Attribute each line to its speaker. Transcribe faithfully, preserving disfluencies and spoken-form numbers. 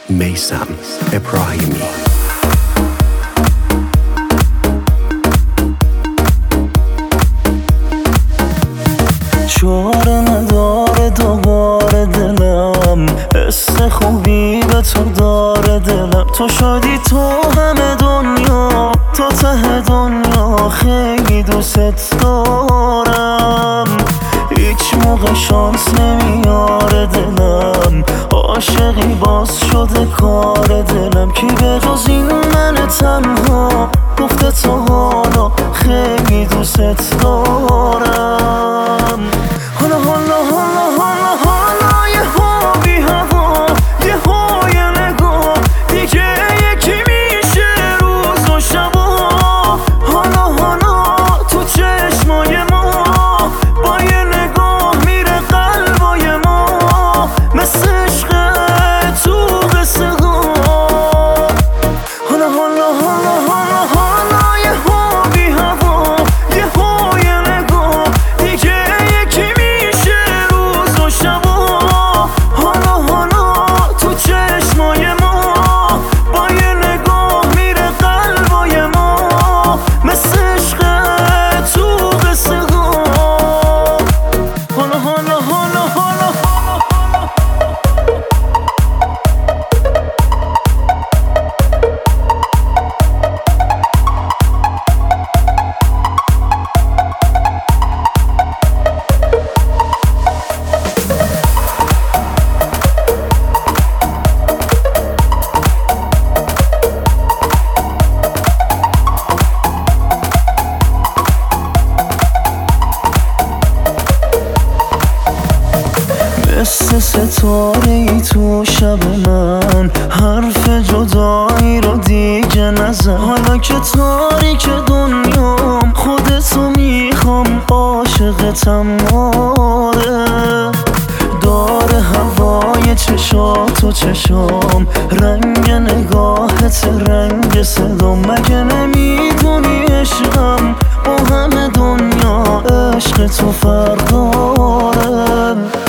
Speaker 1: میثم ابراهیمی.
Speaker 2: چاره نداره دوباره دلم، حس خوبی به تو داره دلم. تو شدی تو همه دنیا، تو ته دنیا، خیلی دوست دارم. هیچ موقع شانس نمیاره دلم، عاشقی باز شده کار دلم. کی به جز این من تنها گفته تو حالا خیلی دوست دارم. حالا حالا حالا حالا حالا یه ها بی هوا، یه های نگاه دیگه یکی میشه روز و شبا. حالا حالا تو چشمای ما با یه نگاه میره قلبای ما، مثل عشق تو قصه ها. حالا حالا حالا حالا حالا یه ها بی هوا، یه های نگاه دیگه یکی میشه روز و شبا. حالا حالا تو چشمای ما با یه نگاه میره قلبای ما، مثل عشق تو قصه ها. حالا حالا حالا حالا مثل ستاره ای تو شب من، حرف جدایی رو دیگه نزن. حالا که تاریک دنیام خودتو میخوام، عاشقتم آره. داره هوای چشات و چشام، رنگ نگاهت رنگ صدام. مگه نمیدونی عشقم با همه دنیا عشق تو فرق داره.